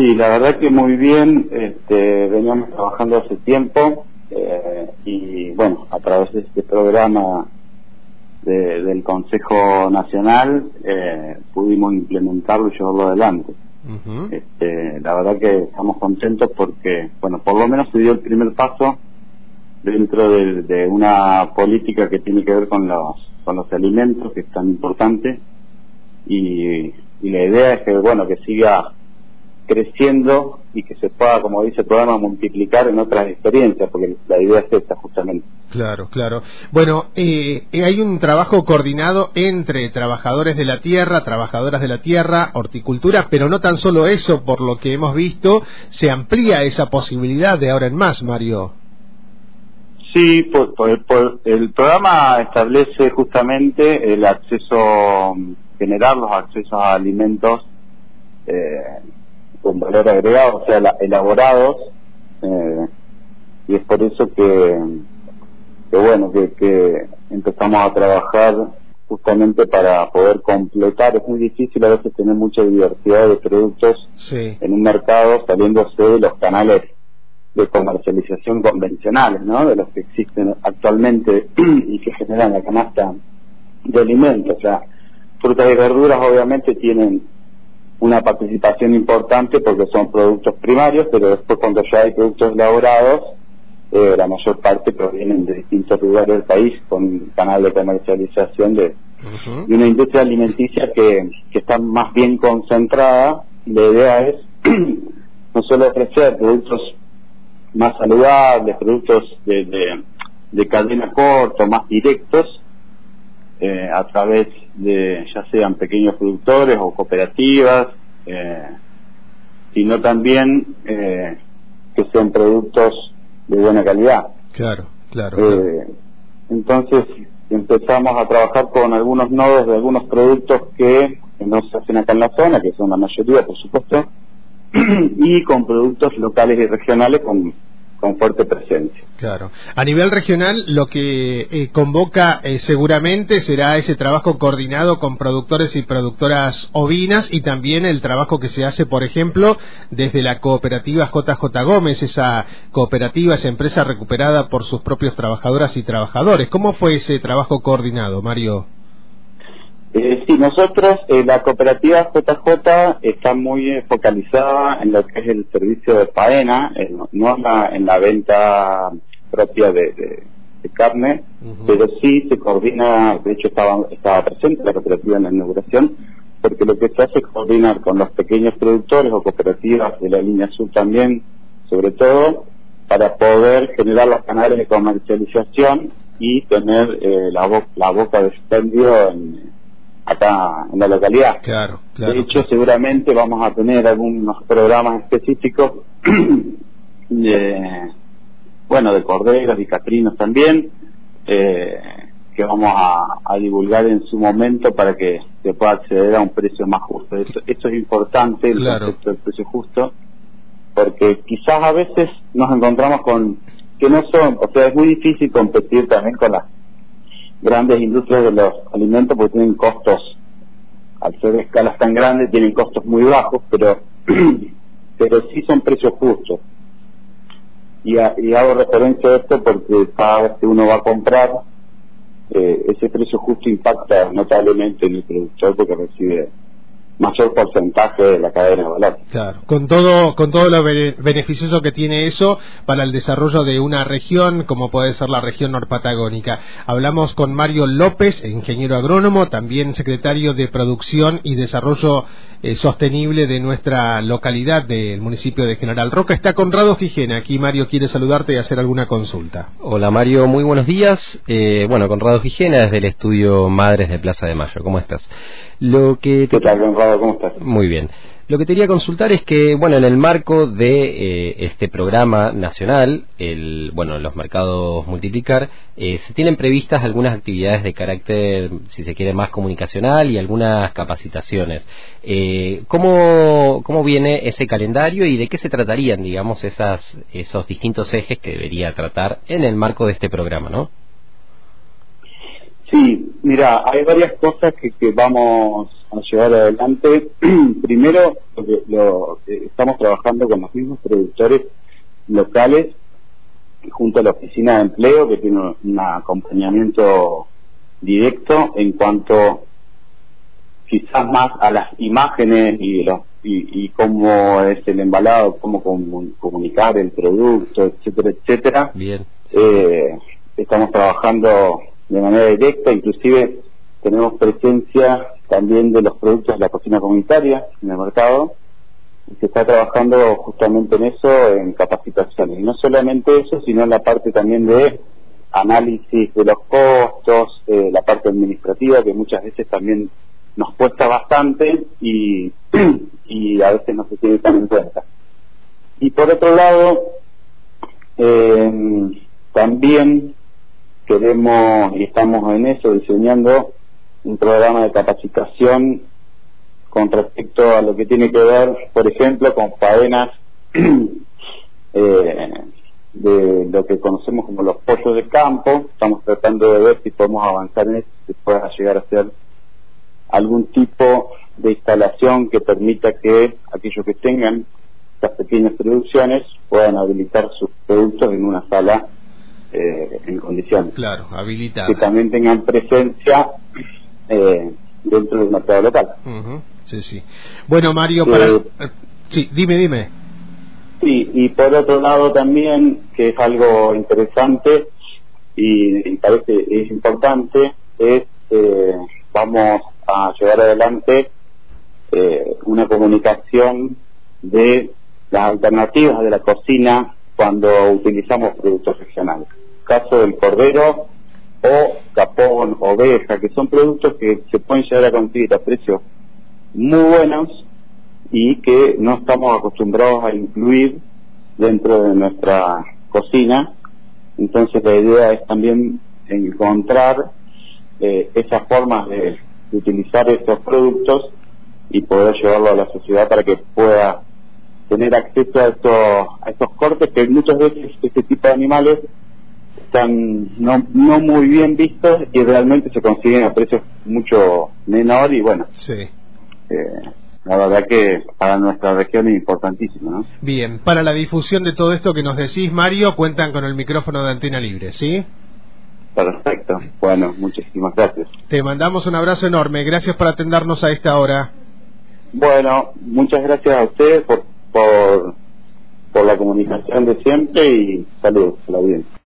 Sí, la verdad que muy bien. Veníamos trabajando hace tiempo y bueno, a través de este programa del Consejo Nacional pudimos implementarlo y llevarlo adelante. Uh-huh. La verdad que estamos contentos porque, bueno, por lo menos se dio el primer paso dentro de una política que tiene que ver con los alimentos, que es tan importante, y la idea es que, bueno, que siga creciendo y que se pueda, como dice el programa, multiplicar en otras experiencias, porque la idea es esta justamente. Claro, claro. Bueno, hay un trabajo coordinado entre trabajadores de la tierra, trabajadoras de la tierra, horticultura, pero no tan solo eso, por lo que hemos visto, se amplía esa posibilidad de ahora en más, Mario. Sí, el programa establece justamente el acceso, generar los accesos a alimentos con valor agregado, o sea, elaborados, y es por eso que empezamos a trabajar justamente para poder completar. Es muy difícil a veces tener mucha diversidad de productos Sí. en un mercado saliéndose de los canales de comercialización convencionales, ¿no? De los que existen actualmente y que generan la canasta de alimentos. O sea, frutas y verduras obviamente tienen una participación importante porque son productos primarios, pero después cuando ya hay productos elaborados, la mayor parte provienen de distintos lugares del país con un canal de comercialización de una industria alimenticia que está más bien concentrada. La idea es no solo ofrecer productos más saludables, productos de cadena corta, más directos, a través de ya sean pequeños productores o cooperativas, sino también que sean productos de buena calidad. Claro. Entonces empezamos a trabajar con algunos nodos de algunos productos que no se hacen acá en la zona, que son la mayoría, por supuesto, y con productos locales y regionales con fuerte presencia. Claro. A nivel regional, lo que convoca seguramente será ese trabajo coordinado con productores y productoras ovinas, y también el trabajo que se hace, por ejemplo, desde la cooperativa JJ Gómez, esa cooperativa, esa empresa recuperada por sus propios trabajadoras y trabajadores. ¿Cómo fue ese trabajo coordinado, Mario? Sí, nosotros, la cooperativa JJ está muy focalizada en lo que es el servicio de faena, no en la venta propia de carne, pero sí se coordina. De hecho estaba presente la cooperativa en la inauguración, porque lo que se hace es coordinar con los pequeños productores o cooperativas de la línea sur también, sobre todo, para poder generar los canales de comercialización y tener la boca de expendio acá en la localidad. Claro. De hecho, seguramente vamos a tener algunos programas específicos de corderos y caprinos también, que vamos a divulgar en su momento para que se pueda acceder a un precio más justo. Esto es importante, el concepto del precio justo, porque quizás a veces nos encontramos con que no son, o sea, es muy difícil competir también con las grandes industrias de los alimentos, porque tienen costos, al ser de escalas tan grandes, tienen costos muy bajos, pero sí son precios justos. Y hago referencia a esto porque cada vez que uno va a comprar, ese precio justo impacta notablemente en el productor, porque recibe mayor porcentaje de la cadena de valor. Claro, con todo lo beneficioso que tiene eso para el desarrollo de una región como puede ser la región norpatagónica. Hablamos con Mario López, ingeniero agrónomo, también secretario de Producción y Desarrollo Sostenible de nuestra localidad del municipio de General Roca. Está Conrado Gijena, aquí Mario quiere saludarte y hacer alguna consulta. Hola Mario, muy buenos días. Conrado Gijena desde el estudio Madres de Plaza de Mayo, ¿cómo estás? ¿Qué tal, Conrado? ¿Cómo estás? Muy bien. Lo que te quería consultar es que, en el marco de este programa nacional, los mercados multiplicar, se tienen previstas algunas actividades de carácter, si se quiere, más comunicacional y algunas capacitaciones. ¿Cómo viene ese calendario y de qué se tratarían, digamos, esos distintos ejes que debería tratar en el marco de este programa, ¿no? Sí, mira, hay varias cosas que vamos a llevar adelante. Primero, estamos trabajando con los mismos productores locales junto a la Oficina de Empleo, que tiene un acompañamiento directo en cuanto quizás más a las imágenes y cómo es el embalado, cómo comunicar el producto, etcétera, etcétera. Bien. Estamos trabajando de manera directa, inclusive tenemos presencia también de los productos de la cocina comunitaria en el mercado, y se está trabajando justamente en eso, en capacitaciones. Y no solamente eso, sino en la parte también de análisis de los costos, la parte administrativa, que muchas veces también nos cuesta bastante y a veces no se tiene tan en cuenta. Y por otro lado, también queremos, y estamos en eso, diseñando un programa de capacitación con respecto a lo que tiene que ver, por ejemplo, con faenas de lo que conocemos como los pollos de campo. Estamos tratando de ver si podemos avanzar en eso, si pueda llegar a ser algún tipo de instalación que permita que aquellos que tengan estas pequeñas producciones puedan habilitar sus productos en una sala en condiciones. Claro, habilitada. Que también tengan presencia dentro del mercado local. Sí, sí. Bueno, Mario, sí, dime. Sí, y por otro lado también, que es algo interesante y parece es importante, es vamos a llevar adelante una comunicación de las alternativas de la cocina cuando utilizamos productos regionales. Caso del cordero o capón, oveja, que son productos que se pueden llegar a conseguir a precios muy buenos y que no estamos acostumbrados a incluir dentro de nuestra cocina. Entonces la idea es también encontrar esas formas de utilizar estos productos y poder llevarlo a la sociedad para que pueda tener acceso a estos cortes, que muchas veces este tipo de animales están no muy bien vistos y realmente se consiguen a precios mucho menor y bueno, sí. La verdad que para nuestra región es importantísimo, ¿no? Bien, para la difusión de todo esto que nos decís, Mario, cuentan con el micrófono de Antena Libre, ¿sí? Perfecto. Bueno, muchísimas gracias. Te mandamos un abrazo enorme. Gracias por atendernos a esta hora. Bueno, muchas gracias a ustedes por la comunicación de siempre y saludos a la audiencia.